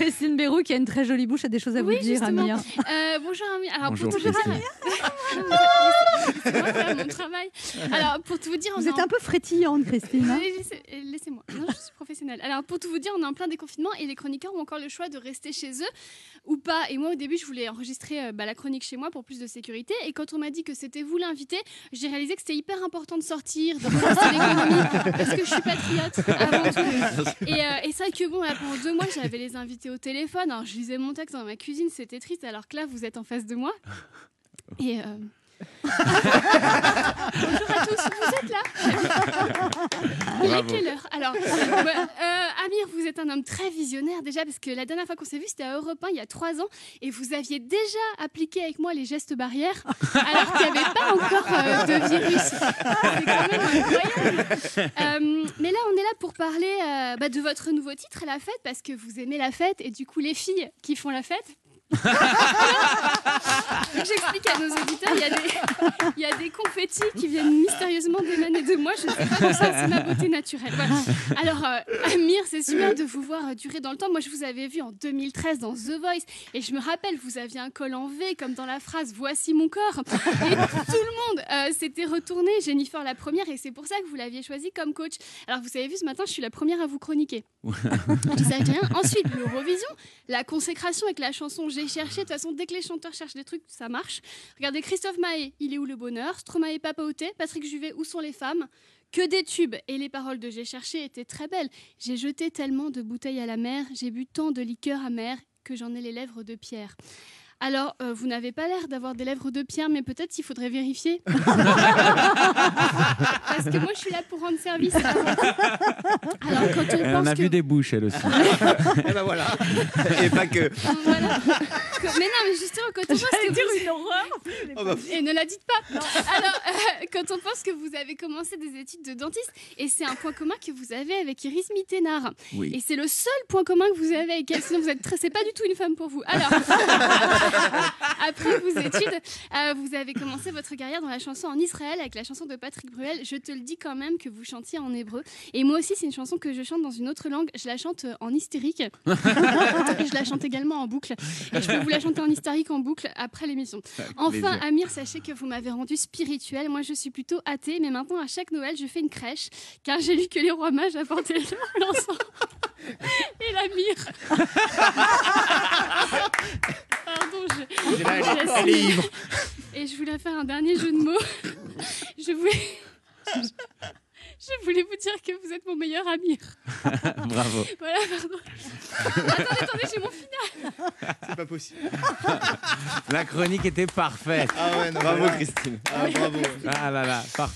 Christine Béroux qui a une très jolie bouche a des choses à vous dire, justement. Amir. Bonjour Amir. Alors, Bonjour, pour tout vous Christine. Laissez-moi faire mon travail. Alors, pour tout vous dire, Vous êtes un peu frétillante, Christine. Hein. Laissez-moi. Non, je suis professionnelle. Alors, pour tout vous dire, on est en plein déconfinement et les chroniqueurs ont encore le choix de rester chez eux ou pas. Et moi, au début, je voulais enregistrer la chronique chez moi pour plus de sécurité. Et quand on m'a dit que c'était vous l'invité, j'ai réalisé que c'était hyper important de sortir, de relancer l'économie, parce que je suis patriote avant tout. Et c'est vrai que bon, là, pendant 2 mois, j'avais les invités au téléphone. Alors, je lisais mon texte dans ma cuisine, c'était triste. Alors que là, vous êtes en face de moi. Et bonjour à tous, vous êtes là. Il est quelle heure? Alors, Amir, vous êtes un homme très visionnaire déjà, parce que la dernière fois qu'on s'est vu, c'était à Europe 1 il y a 3 ans, et vous aviez déjà appliqué avec moi les gestes barrières, alors qu'il n'y avait pas encore de virus. C'est quand même incroyable. Mais là, on est là pour parler de votre nouveau titre, La Fête, parce que vous aimez la fête, et du coup, les filles qui font la fête. J'explique à nos auditeurs, il y a des confettis qui viennent mystérieusement d'émaner de moi. Je ne sais pas comment ça, c'est ma beauté naturelle. Voilà. Alors, Amir, c'est super de vous voir durer dans le temps. Moi, je vous avais vu en 2013 dans The Voice, et je me rappelle, vous aviez un col en V, comme dans la phrase « Voici mon corps ». Et tout le monde s'était retourné, Jennifer la première, et c'est pour ça que vous l'aviez choisi comme coach. Alors, vous avez vu, ce matin, je suis la première à vous chroniquer. Je savais rien. Ensuite, l'Eurovision, la consécration avec la chanson J'ai cherché. De toute façon, dès que les chanteurs cherchent des trucs, ça marche. Regardez Christophe Maé, Il est où le bonheur? Stromae, Papa Outé, Patrick Juvet, Où sont les femmes? Que des tubes. Et les paroles de J'ai cherché étaient très belles. J'ai jeté tellement de bouteilles à la mer, j'ai bu tant de liqueurs amères que j'en ai les lèvres de pierre. Alors, vous n'avez pas l'air d'avoir des lèvres de pierre, mais peut-être qu'il faudrait vérifier. Parce que moi, je suis là pour rendre service. Alors, quand On a vu des bouches, elle aussi. Et ben voilà. Et pas que. Voilà. Mais non, mais justement, quand on pense que dire vous... une horreur. Et ne la dites pas. Alors, quand on pense que vous avez commencé des études de dentiste, et c'est un point commun que vous avez avec Iris Mittenard. Oui. Et c'est le seul point commun que vous avez avec elle. Sinon, vous êtes c'est pas du tout une femme pour vous. Alors, après vos études, vous avez commencé votre carrière dans la chanson en Israël avec la chanson de Patrick Bruel. Je te le dis quand même que vous chantiez en hébreu. Et moi aussi, c'est une chanson que je chante dans une autre langue. Je la chante en hystérique. Et je la chante également en boucle. Et je peux vous la chanter en hystérique en boucle après l'émission. Enfin, Amir, sachez que vous m'avez rendu spirituelle. Moi, je suis plutôt athée, mais maintenant, à chaque Noël, je fais une crèche, car j'ai lu que les rois mages apportaient l'encens et la myrrhe. Pardon, Elle est ivre. Et je voulais faire un dernier jeu de mots. Je voulais vous dire que vous êtes mon meilleur Amir. Bravo. Voilà, pardon. Attendez, j'ai mon final. C'est pas possible. La chronique était parfaite. Ah ouais, non, bravo Christine. Ah, bravo. Ah là là, parfait.